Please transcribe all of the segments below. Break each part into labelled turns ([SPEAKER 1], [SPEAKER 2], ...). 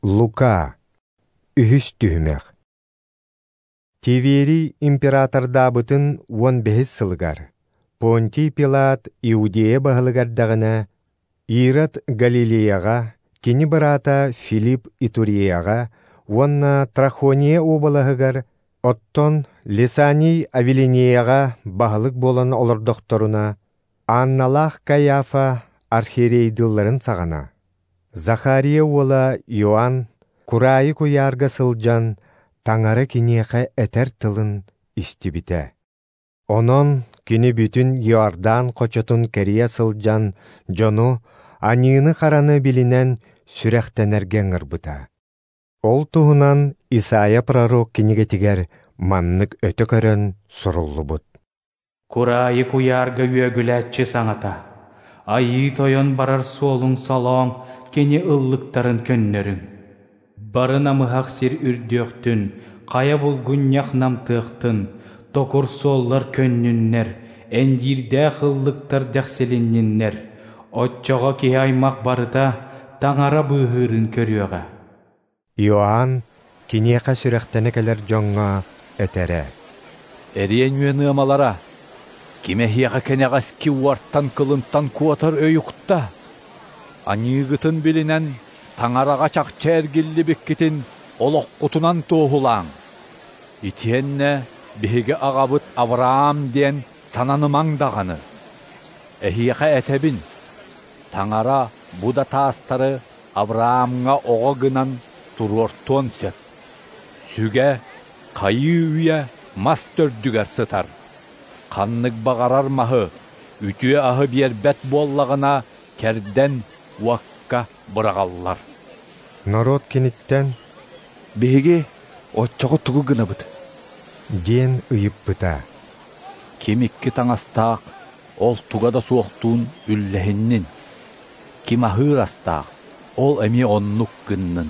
[SPEAKER 1] Лука үһүс түһүмэх. Тивери императордабытын 15 сылгар. Понтий Пилат Иудея бағылыгардағына, Ирод Галилеяға, кини барата Филипп Итурияға, онна Трахония обалағығар, оттон Лисаний Авелинеяға бағылык болан олырдоқторуна, Анналах Каяфа архирейдылларын сағана. Захария ола Иоанн курайы куярга сылжан таңары кинеқе этер тылын истибите. Онон кини бүтін Иордан қочотун керия сылжан жону анийыны қараны билинен сүрәхтенерген ырбыта. Ол туһунан Исайя пророк кинеге тигер маннык өтө көрөн суруллу бут.
[SPEAKER 2] Курайы куярга үөгүләтчі саңата. Айы тойон барар солуң салоң кені ыллыктарын көннөрүң. Барына мыхақ сир үрдіөқтін, қая бұл гүнняқ намтықтын, токур соллар көннүннер, әндирдә қыллыктар дәқселіннер, отчоға кей аймақ барыта таңара бұғырын көріөға.
[SPEAKER 1] Иоанн кинеқа сүрәхтенекелер жоңға өтере.
[SPEAKER 3] Эриен үйені амалара, кемехияға кенеғас ки уарттан кылынтан куатар өйіқта. Анигытын билинен таңараға чақча әргілі беккетін олық құтынан тоғылаң. Итиенне бігі ағабыт Авраам ден сананы маңдағаны. Эхияға әтәбін. Таңара бұда тастары Авраамға оға гынан тұрортуан сет. Сүге қайы үйе мас төрдігер сытар. Қаннық бағарар мағы, үтіе ағы бер бәт боллағына кәрден уаққа бұрағалылар.
[SPEAKER 1] Народ кенеттен
[SPEAKER 3] Беге отчоғы тұғы гына бұд.
[SPEAKER 1] ден ұйып бұта.
[SPEAKER 3] Кемекке таңастақ, ол тұғада соқтуын үлләхіннін. Кем ахыр астақ, ол әме оннық гыннын.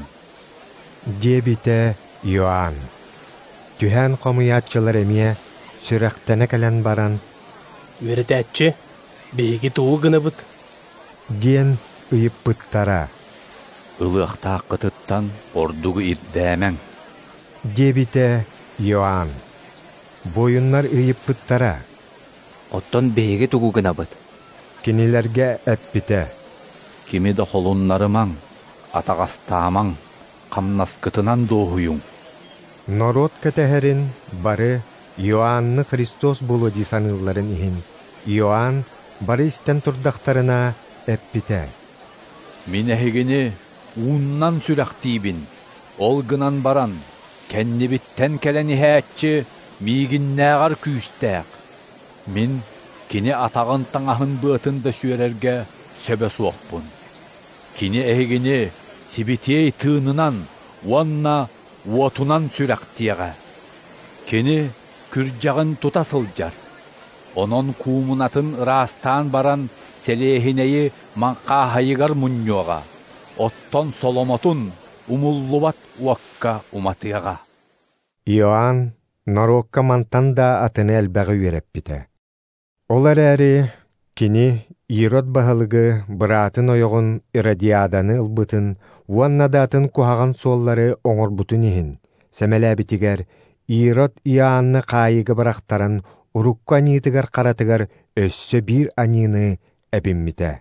[SPEAKER 1] Дебите Иоанн. Түһән қомыятчылар әме сүрәхтәне кәлән баран.
[SPEAKER 4] Үөрэтәччи, беги тугу гына быт.
[SPEAKER 1] Ден ұйып бұттара.
[SPEAKER 3] Илыахтаа кытыттан ордугу ирдෑмэң.
[SPEAKER 1] Дебите Иоанн. Бойыннар ұйып бұттара.
[SPEAKER 5] Оттон беги тугу гына быт.
[SPEAKER 1] Кинилерге әппите.
[SPEAKER 3] Кими да холуннарымаң, атағастаамаң, камнаскытынан доохуюң.
[SPEAKER 1] Народ кәтәһәрин бары Иоанны Христос болу дисанылларын иһин. Иоанн бары истен турдақтарына әппите.
[SPEAKER 3] Мин әһигини ууннан сүрәхтиибин. Ол гынан баран, кәннибиттен кәләни хәәтчи миигиннәғар күйістәк. Мин кини атағын таңахын бұтында сүйерерге сөбе суақпын. Кини әһигини сибитей тыынынан, уанна уотунан сүрәхтиеға. Кини күржағын тута сылжар. Онон куумунатын ырастан баран селехинеyi манқа хайыгар мұньоға. Оттон соломотун умуллубат уаққа уматыяға.
[SPEAKER 1] Иоанн нарокка мантанда атыны әлбәғі үйереппите. Олар әрі кини Ирод бағылығы бұратын ойығын Иродиаданы ылбытын, уаннадатын кухаған соллары оңыр бұтын ехін. Сәмәләбітігер Ирод Иоанны қайығы бірақтарын урукка нитігер қаратығар өссі бір анины әбімміті.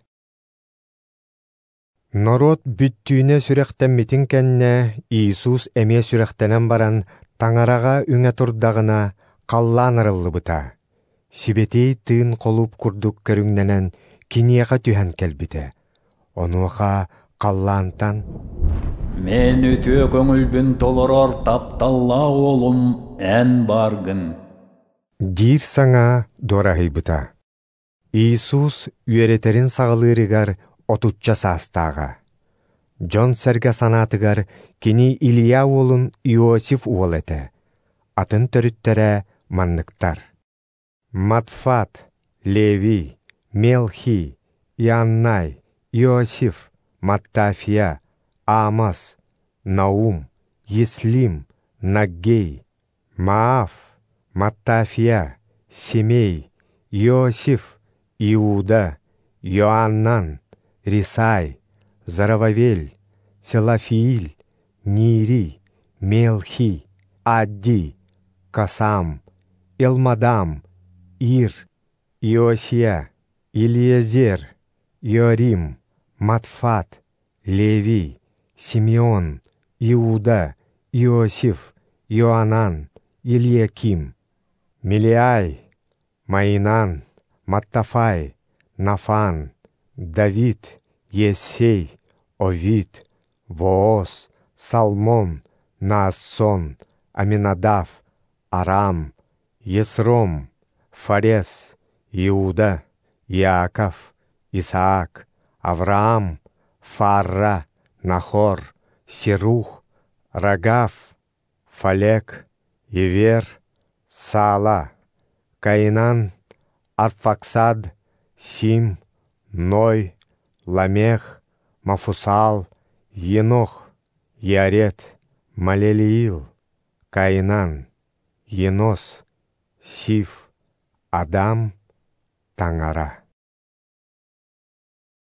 [SPEAKER 1] Народ бүттүйіне сүрәқтен митін кәнне Иисус әме сүрәқтенен баран таңараға үңе тұрдағына қаллан ырылы бұта. Сибетей тыын қолып күрдік көріңненен кинияға түһән кәлбіті. Онуға қаллантан
[SPEAKER 6] Мен өтө көңілбін толырар тапталла олым ән баргын.
[SPEAKER 1] Дир саңа дорағый бұта. Иисус үйеретерін сағылырығар отучча састаға. Жон сәрге санатығар кини Илия олын Иосиф уол әті. Атын төріттері маннықтар. Матфат, Леви, Мелхи, Ианнай, Иосиф, Маттафия, Амас, Наум, Еслим, Наггей, Маав, Маттафия, Семей, Иосиф, Иуда, Иоаннан, Рисай, Зарававель, Селафииль, Нири, Мелхи, Адди, Касам, Элмадам, Ир, Иосия, Илиезер, Иорим, Матфат, Леви, Симеон, Иуда, Иосиф, Иоанан, Ильяким, Милиай, Маинан, Маттафай, Нафан, Давид, Есей, Овид, Вооз, Салмон, Наассон, Аминадав, Арам, Есром, Фарес, Иуда, Иаков, Исаак, Авраам, Фарра, Нахор, Серух, Рагав, Фалек, Ивер, Сала, Каинан, Арфаксад, Сим, Ной, Ламех, Мафусал, Енох, Ярет, Малелиил, Каинан, Енос, Сиф, Адам, Тангара.